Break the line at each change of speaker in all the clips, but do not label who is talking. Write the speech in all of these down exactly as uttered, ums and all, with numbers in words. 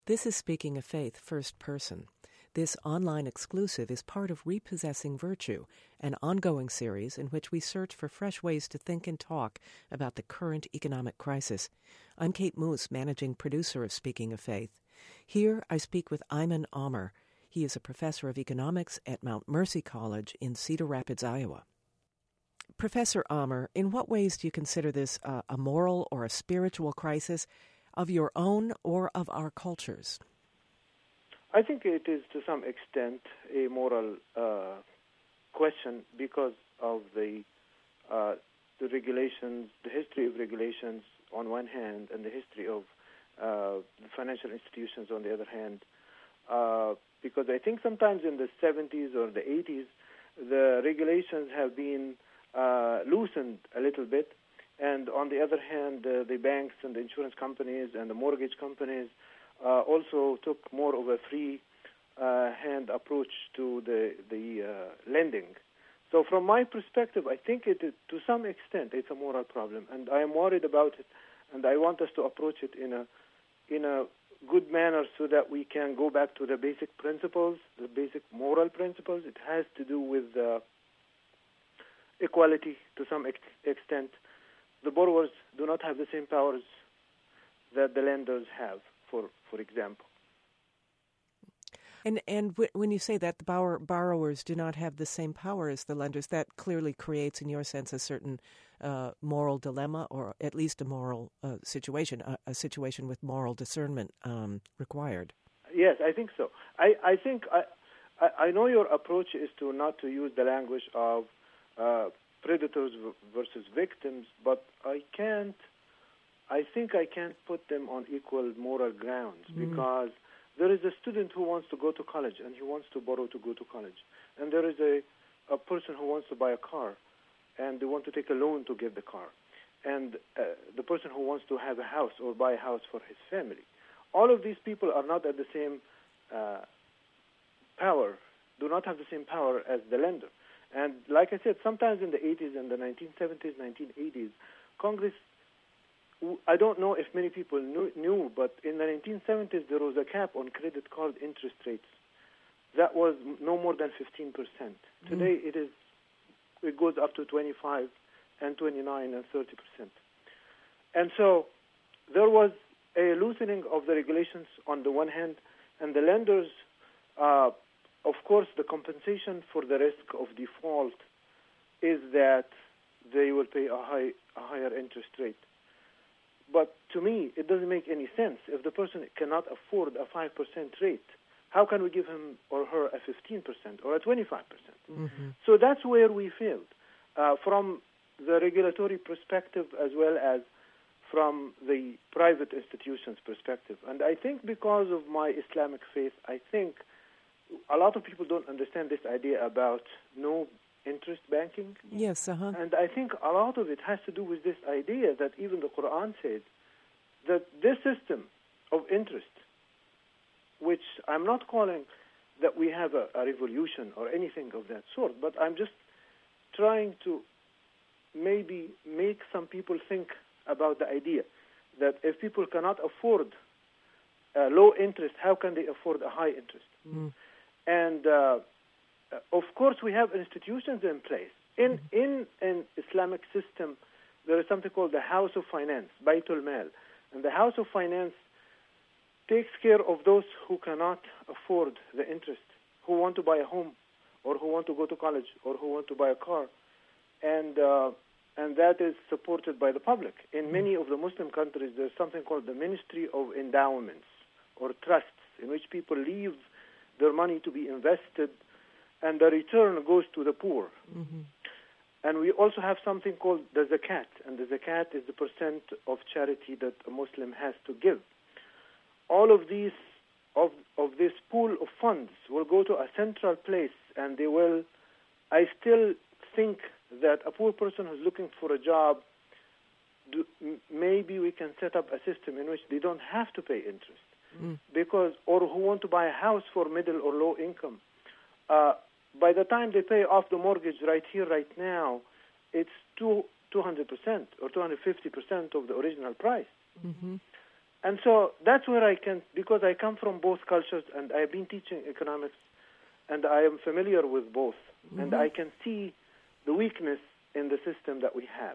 This is Speaking of Faith, first person. This online exclusive is part of Repossessing Virtue, an ongoing series in which we search for fresh ways to think and talk about the current economic crisis. I'm Kate Moos, managing producer of Speaking of Faith. Here I speak with Ayman Amr. He is a professor of economics at Mount Mercy College in Cedar Rapids, Iowa. Professor Amr, in what ways do you consider this uh, a moral or a spiritual crisis of your own or of our cultures?
I think it is to some extent a moral uh, question because of the uh, the regulations, the history of regulations on one hand, and the history of uh, the financial institutions on the other hand. Uh, because I think sometimes in the seventies or the eighties, the regulations have been uh, loosened a little bit. And on the other hand, uh, the banks and the insurance companies and the mortgage companies uh, also took more of a free uh, hand approach to the the uh, lending. So from my perspective, I think it is, to some extent, it's a moral problem, and I am worried about it, and I want us to approach it in a in a good manner so that we can go back to the basic principles, the basic moral principles. It has to do with uh, equality to some ex- extent. The borrowers do not have the same powers that the lenders have, for for example.
And and w- when you say that the borrower, borrowers do not have the same power as the lenders, that clearly creates, in your sense, a certain uh, moral dilemma, or at least a moral uh, situation, a, a situation with moral discernment um, required.
Yes, I think so. I, I think I, I I know your approach is to not to use the language of uh, predators versus victims, but I can't, I think I can't put them on equal moral grounds mm. because there is a student who wants to go to college and he wants to borrow to go to college. And there is a, a person who wants to buy a car and they want to take a loan to get the car. And uh, the person who wants to have a house or buy a house for his family. All of these people are not at the same uh, power, do not have the same power as the lender. And like I said, sometimes in the eighties and the nineteen seventies, nineteen eighties, Congress, I don't know if many people knew, knew, but in the nineteen seventies there was a cap on credit card interest rates. That was no more than fifteen percent. Mm. Today it is, it goes up to twenty-five and twenty-nine and thirty percent. And so there was a loosening of the regulations on the one hand, and the lenders, uh, of course, the compensation for the risk of default is that they will pay a high, a higher interest rate. But to me, it doesn't make any sense. If the person cannot afford a five percent rate, how can we give him or her a fifteen percent or a twenty-five percent? Mm-hmm. So that's where we failed, uh, from the regulatory perspective as well as from the private institutions' perspective. And I think because of my Islamic faith, I think a lot of people don't understand this idea about no interest banking.
Yes, uh-huh.
And I think a lot of it has to do with this idea that even the Quran says that this system of interest, which I'm not calling that we have a, a revolution or anything of that sort, but I'm just trying to maybe make some people think about the idea that if people cannot afford uh, low interest, how can they afford a high interest? Mm. And uh, of course, we have institutions in place. In in an Islamic system, there is something called the House of Finance, Baytul Mal, and the House of Finance takes care of those who cannot afford the interest, who want to buy a home, or who want to go to college, or who want to buy a car, and uh, and that is supported by the public. In many of the Muslim countries, there's something called the Ministry of Endowments or trusts, in which people leave their money to be invested, and the return goes to the poor. Mm-hmm. And we also have something called the zakat, and the zakat is the percent of charity that a Muslim has to give. All of these, of of this pool of funds will go to a central place, and they will, I still think that a poor person who's looking for a job, do, maybe we can set up a system in which they don't have to pay interest. Mm. Because, or who want to buy a house for middle or low income. Uh, by the time they pay off the mortgage right here, right now, it's two, 200% or two hundred fifty percent of the original price. Mm-hmm. and so that's where I can, because I come from both cultures and I've been teaching economics and I am familiar with both, mm-hmm. and I can see the weakness in the system that we have.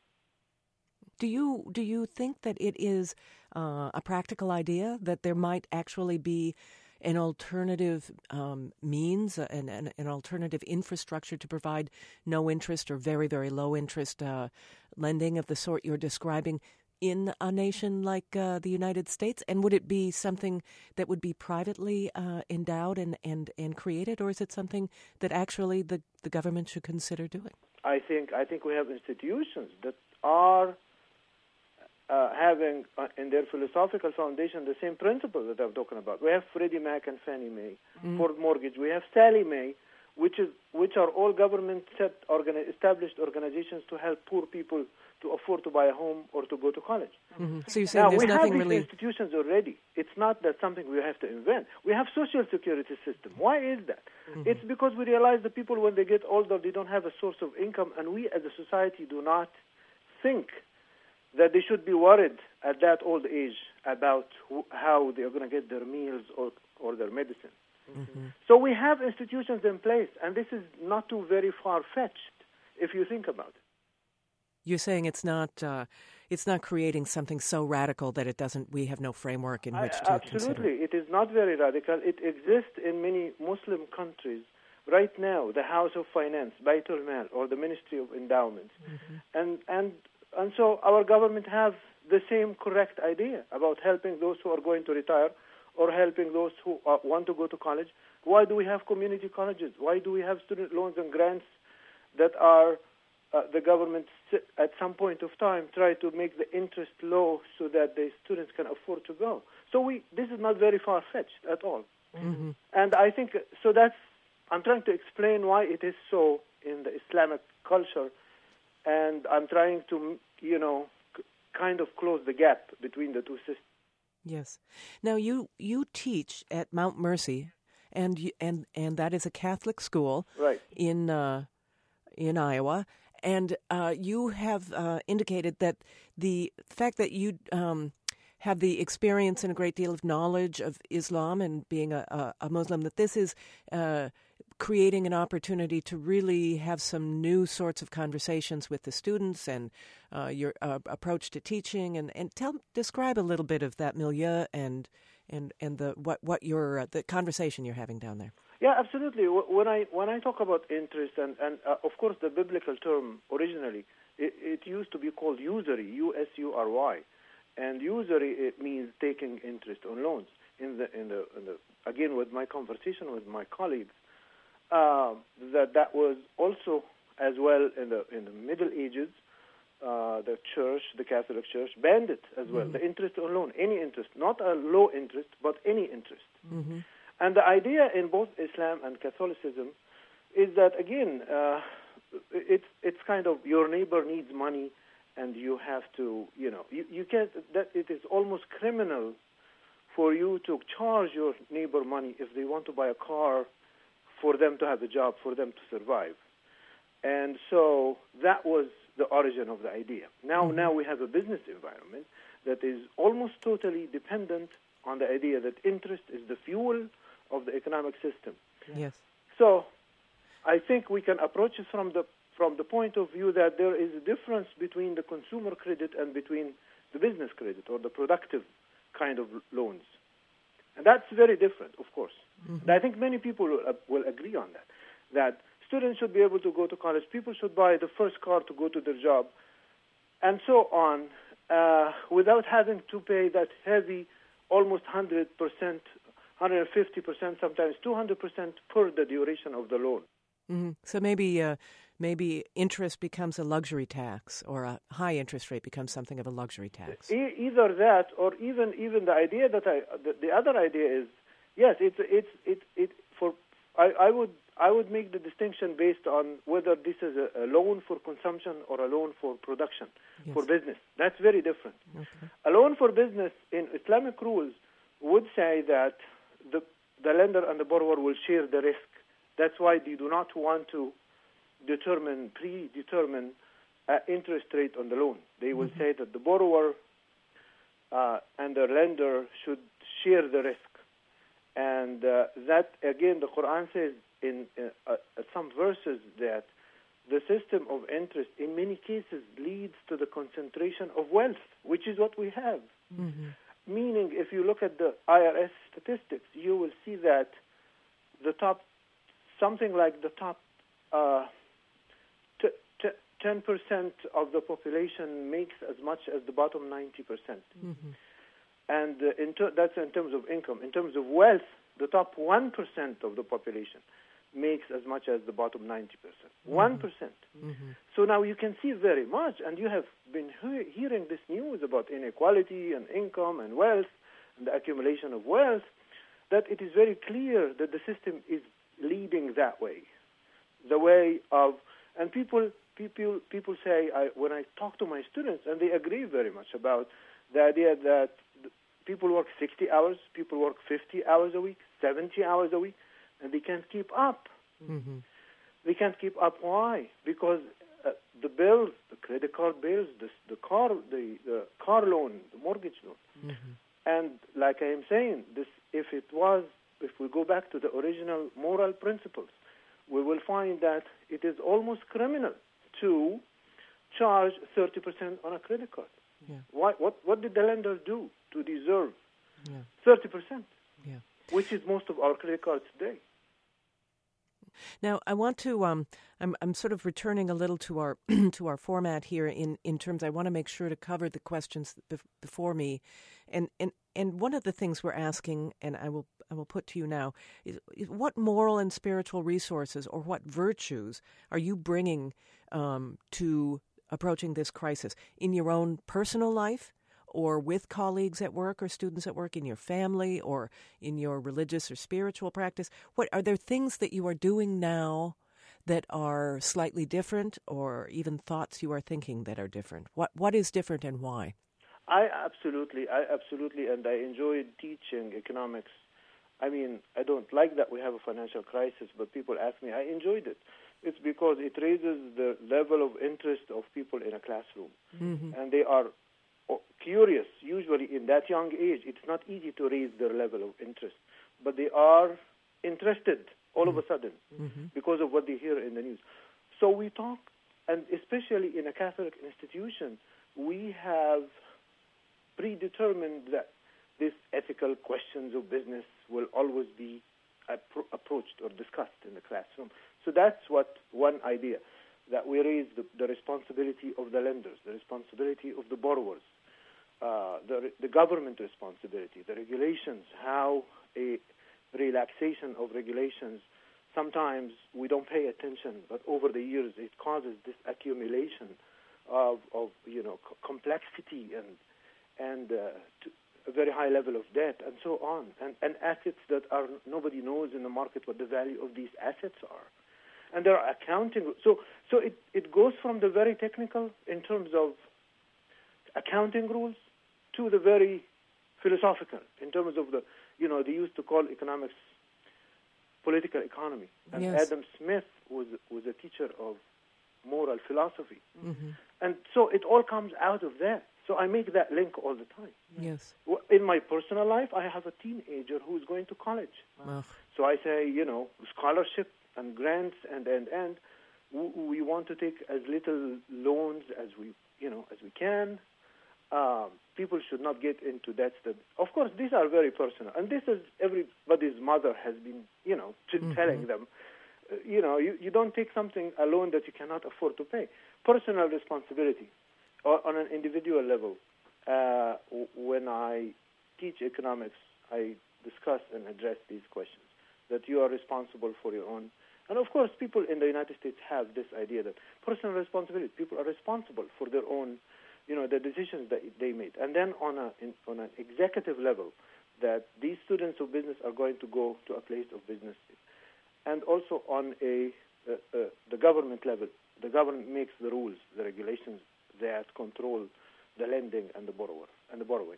Do you do you think that it is uh, a practical idea that there might actually be an alternative um, means, an, an, an alternative infrastructure to provide no interest or very, very low interest uh, lending of the sort you're describing in a nation like uh, the United States? And would it be something that would be privately uh, endowed and, and, and created, or is it something that actually the, the government should consider doing?
I think I think we have institutions that are Uh, having uh, in their philosophical foundation the same principles that I'm talking about. We have Freddie Mac and Fannie Mae
mm-hmm.
for mortgage. We have Sallie Mae, which is which are all government set organi- established organizations to help poor people to afford to buy a home or to go to college.
Mm-hmm. So you're saying
now,
there's
we
nothing
have these
really
institutions already. It's not that something we have to invent. We have social security system. Why is that? Mm-hmm. It's because we realize that people, when they get older, they don't have a source of income, and we as a society do not think that they should be worried at that old age about wh- how they are going to get their meals or, or their medicine.
Mm-hmm.
So we have institutions in place, and this is not too very far-fetched if you think about it.
You're saying it's not uh, it's not creating something so radical that it doesn't. We have no framework in which
I,
to
absolutely,
consider.
it is not very radical. It exists in many Muslim countries right now. The House of Finance, Baitul Mal, or the Ministry of Endowments,
mm-hmm.
and and. And so our government have the same correct idea about helping those who are going to retire or helping those who are, want to go to college. Why do we have community colleges? Why do we have student loans and grants that are uh, the government at some point of time try to make the interest low so that the students can afford to go? So we this is not very far-fetched at all.
Mm-hmm.
And I think, so that's, I'm trying to explain why it is so in the Islamic culture. And I'm trying to, you know, c- kind of close the gap between the two systems.
Yes. Now you you teach at Mount Mercy, and you, and and that is a Catholic school,
right,
in uh, in Iowa. And uh, you have uh, indicated that the fact that you um, have the experience and a great deal of knowledge of Islam and being a, a, a Muslim, that this is Uh, creating an opportunity to really have some new sorts of conversations with the students and uh, your uh, approach to teaching, and, and tell describe a little bit of that milieu and and and the what what your uh, the conversation you're having down there.
Yeah, absolutely. When I when I talk about interest, and and uh, of course the biblical term originally it, it used to be called usury, U S U R Y, and usury it means taking interest on loans. In the in the, in the again with my conversation with my colleagues. Uh, that that was also as well in the in the Middle Ages, uh, the church, the Catholic Church, banned it as well. Mm-hmm. The interest on loan, any interest, not a low interest, but any interest.
Mm-hmm.
And the idea in both Islam and Catholicism is that again, uh, it's it's kind of your neighbor needs money, and you have to, you know, you, you can't. That it is almost criminal for you to charge your neighbor money if they want to buy a car, for them to have a job, for them to survive. And so that was the origin of the idea. Now mm-hmm. now we have a business environment that is almost totally dependent on the idea that interest is the fuel of the economic system.
Yes.
So I think we can approach it from the from the point of view that there is a difference between the consumer credit and between the business credit or the productive kind of loans. And that's very different, of course. Mm-hmm. And I think many people will, uh, will agree on that, that students should be able to go to college, people should buy the first car to go to their job, and so on, uh, without having to pay that heavy, almost one hundred percent, one hundred fifty percent, sometimes two hundred percent per the duration of the loan.
Mm-hmm. So maybe uh, maybe interest becomes a luxury tax, or a high interest rate becomes something of a luxury tax.
E- either that, or even even the idea that I, the, the other idea is, yes, it's it's it it for I, I would I would make the distinction based on whether this is a, a loan for consumption or a loan for production, yes. for business. That's very different.
Okay.
A loan for business in Islamic rules would say that the the lender and the borrower will share the risk. That's why they do not want to determine predetermine uh, interest rate on the loan. They will mm-hmm. say that the borrower uh, and the lender should share the risk. And uh, that, again, the Quran says in uh, uh, some verses that the system of interest in many cases leads to the concentration of wealth, which is what we have.
Mm-hmm.
Meaning, if you look at the I R S statistics, you will see that the top, something like the top uh, t- t- ten percent of the population makes as much as the bottom ninety percent.
Mm-hmm.
And uh, in ter- that's in terms of income. In terms of wealth, the top one percent of the population makes as much as the bottom ninety percent. Mm-hmm. one percent.
Mm-hmm.
So now you can see very much, and you have been he- hearing this news about inequality and income and wealth and the accumulation of wealth, that it is very clear that the system is leading that way. The way of, and people people people say, I, when I talk to my students, and they agree very much about the idea that people work sixty hours, people work fifty hours a week, seventy hours a week, and they can't keep up.
Mm-hmm.
They can't keep up. Why? Because uh, the bills, the credit card bills, the, the car, the, the car loan, the mortgage loan,
Mm-hmm.
and like I am saying, this if it was, if we go back to the original moral principles, we will find that it is almost criminal to charge thirty percent on a credit card.
Yeah.
Why, what, what did the lender do to deserve
Yeah.
thirty percent,
Yeah.
which is most of our credit cards today?
Now, I want to. Um, I'm. I'm sort of returning a little to our to our format here. In, in terms, I want to make sure to cover the questions bef- before me, and, and and one of the things we're asking, and I will I will put to you now, is, is what moral and spiritual resources or what virtues are you bringing um, to approaching this crisis in your own personal life, or with colleagues at work or students at work, in your family or in your religious or spiritual practice? What are there things that you are doing now that are slightly different, or even thoughts you are thinking that are different? What What is different and why?
I absolutely, I absolutely, and I enjoyed teaching economics. I mean, I don't like that we have a financial crisis, but people ask me, I enjoyed it. It's because it raises the level of interest of people in a classroom.
Mm-hmm.
And they are curious, usually in that young age. It's not easy to raise their level of interest, but they are interested all mm-hmm. of a sudden mm-hmm. because of what they hear in the news. So we talk, and especially in a Catholic institution, we have predetermined that these ethical questions of business will always be appro- approached or discussed in the classroom. So that's what one idea, that we raise the, the responsibility of the lenders, the responsibility of the borrowers, uh, the, the government responsibility, the regulations, how a relaxation of regulations, sometimes we don't pay attention, but over the years it causes this accumulation of, of you know, c- complexity and and uh, to a very high level of debt and so on, and, and assets that are nobody knows in the market what the value of these assets are. And there are accounting. So so it, it goes from the very technical in terms of accounting rules to the very philosophical in terms of the, you know, they used to call economics political economy. And
yes.
Adam Smith was was a teacher of moral philosophy.
Mm-hmm.
And so it all comes out of that. So I make that link all the time.
Yes.
In my personal life, I have a teenager who's going to college.
Wow.
So I say, you know, scholarship and grants and, and, and we want to take as little loans as we, you know, as we can. Um, people should not get into debts that, of course, these are very personal. And this is everybody's mother has been, you know, t- mm-hmm. telling them, uh, you know, you, you don't take something, a loan that you cannot afford to pay. Personal responsibility. Or on an individual level, uh, w- when I teach economics, I discuss and address these questions, that you are responsible for your own. And of course, people in the United States have this idea that personal responsibility, people are responsible for their own, you know, the decisions that they made. And then on a in, on an executive level, that these students of business are going to go to a place of business. And also on a uh, uh, the government level, the government makes the rules, the regulations that control the lending and the borrower and the borrowing.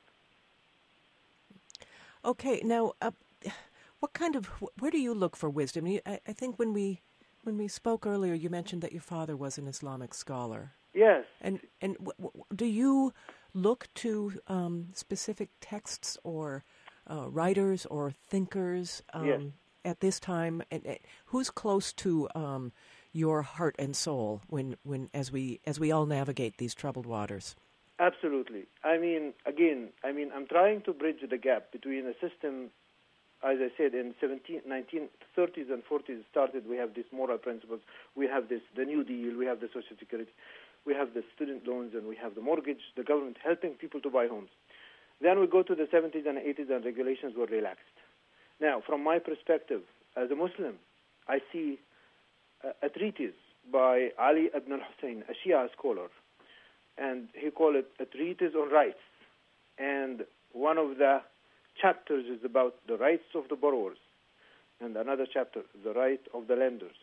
Okay, now, uh, what kind of where do you look for wisdom? You, I, I think when we when we spoke earlier, you mentioned that your father was an Islamic scholar.
Yes.
And and w- w- do you look to um, specific texts or uh, writers or thinkers um,
yes.
at this time? And, and who's close to um, your heart and soul when, when as we as we all navigate these troubled waters?
Absolutely. I mean, again, I mean, I'm trying to bridge the gap between a system, as I said, in seventeen, nineteen thirties and forties started. We have these moral principles. We have this, the New Deal. We have the Social Security. We have the student loans, and we have the mortgage, the government helping people to buy homes. Then we go to the seventies and eighties, and regulations were relaxed. Now, from my perspective, as a Muslim, I see a, a treatise by Ali ibn al-Hussein, a Shia scholar, and he called it a treatise on rights. And one of the chapters is about the rights of the borrowers, and another chapter, the right of the lenders.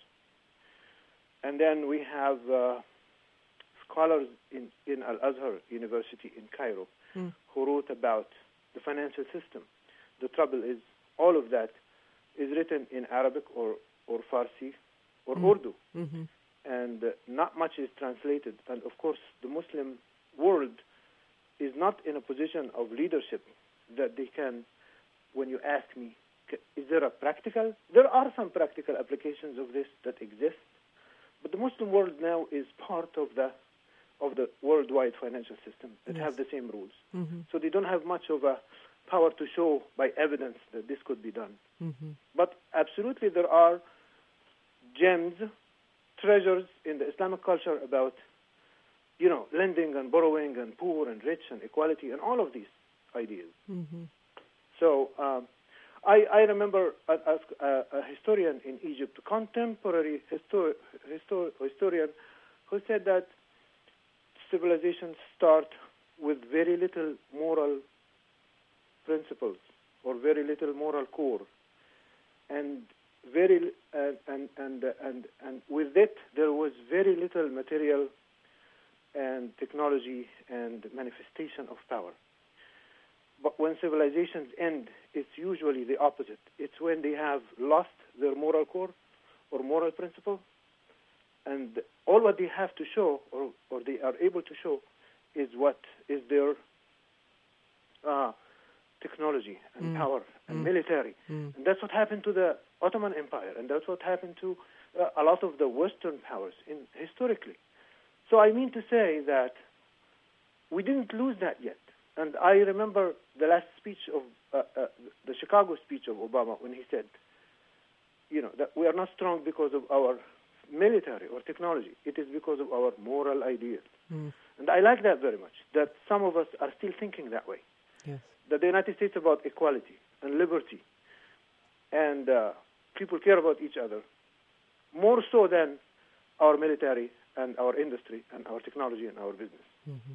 And then we have uh, scholars in, in Al-Azhar University in Cairo mm. who wrote about the financial system. The trouble is, all of that is written in Arabic or, or Farsi or mm. Urdu. Mm-hmm. And uh, not much is translated. And, of course, the Muslim world is not in a position of leadership that they can, when you ask me, is there a practical? There are some practical applications of this that exist, but the Muslim world now is part of the of the worldwide financial system that yes. have the same rules. Mm-hmm. So they don't have much of a power to show by evidence that this could be done. Mm-hmm. But absolutely there are gems, treasures in the Islamic culture about, you know, lending and borrowing and poor and rich and equality and all of these ideas. Mm-hmm. So um, I, I remember a, a, a historian in Egypt, a contemporary histor- histor- historian, who said that civilizations start with very little moral principles or very little moral core, and very uh, and and uh, and and with it there was very little material and technology and manifestation of power. But when civilizations end, it's usually the opposite. It's when they have lost their moral core or moral principle, and all what they have to show or, or they are able to show is what is their uh, technology and mm. power and mm. military. Mm. And that's what happened to the Ottoman Empire, and that's what happened to uh, a lot of the Western powers in historically. So I mean to say that we didn't lose that yet. And I remember the last speech of uh, uh, the Chicago speech of Obama when he said, you know, that we are not strong because of our military or technology. It is because of our moral ideas. Mm. And I like that very much, that some of us are still thinking that way. Yes. That the United States is about equality and liberty, and uh, people care about each other more so than our military and our industry and our technology and our business. Mm-hmm.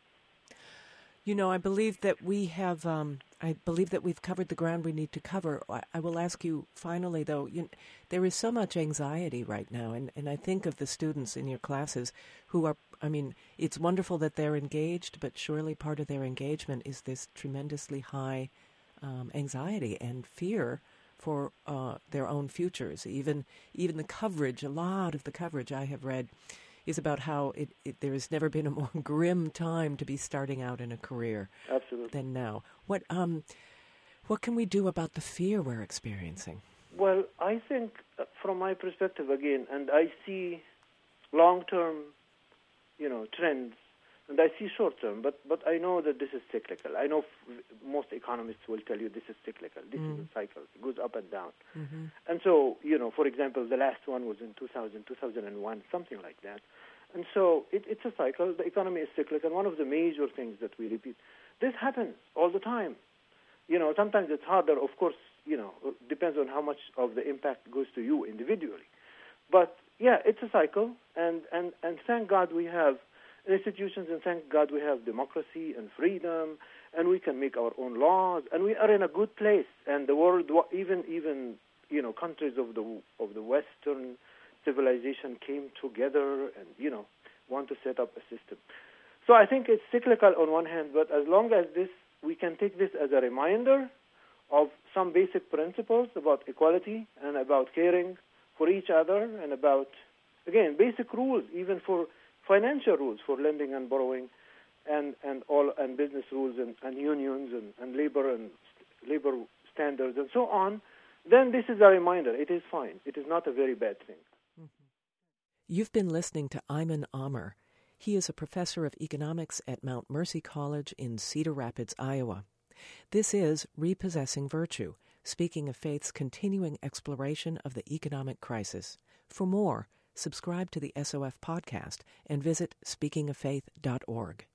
You know, I believe that we have, um, I believe that we've covered the ground we need to cover. I, I will ask you finally, though, you, there is so much anxiety right now, and, and I think of the students in your classes who are, I mean, it's wonderful that they're engaged, but surely part of their engagement is this tremendously high um, anxiety and fear for uh, their own futures. Even, even the coverage, a lot of the coverage I have read is about how it, it, there has never been a more grim time to be starting out in a career
Absolutely.
than now. What um, what can we do about the fear we're experiencing?
Well, I think uh, from my perspective again, and I see long-term, you know, trends, and I see short-term, but, but I know that this is cyclical. I know f- most economists will tell you this is cyclical. This mm. is a cycle. It goes up and down. Mm-hmm. And so, you know, for example, the last one was in two thousand, two thousand one, something like that. And so it, it's a cycle. The economy is cyclical. And one of the major things that we repeat, this happens all the time. You know, sometimes it's harder, of course, you know, it depends on how much of the impact goes to you individually. But, yeah, it's a cycle. And, and, and thank God we have institutions, and thank God we have democracy and freedom, and we can make our own laws, and we are in a good place. And the world, even even you know, countries of the of the Western civilization came together and you know want to set up a system. So I think it's cyclical on one hand, but as long as this, we can take this as a reminder of some basic principles about equality and about caring for each other, and about, again, basic rules, even for financial rules for lending and borrowing, and, and all and business rules and, and unions and, and labor and labor standards and so on, then this is a reminder. It is fine. It is not a very bad thing.
Mm-hmm. You've been listening to Ayman Amr. He is a professor of economics at Mount Mercy College in Cedar Rapids, Iowa. This is Repossessing Virtue, Speaking of Faith's continuing exploration of the economic crisis. For more, subscribe to the S O F podcast and visit speaking of faith dot org.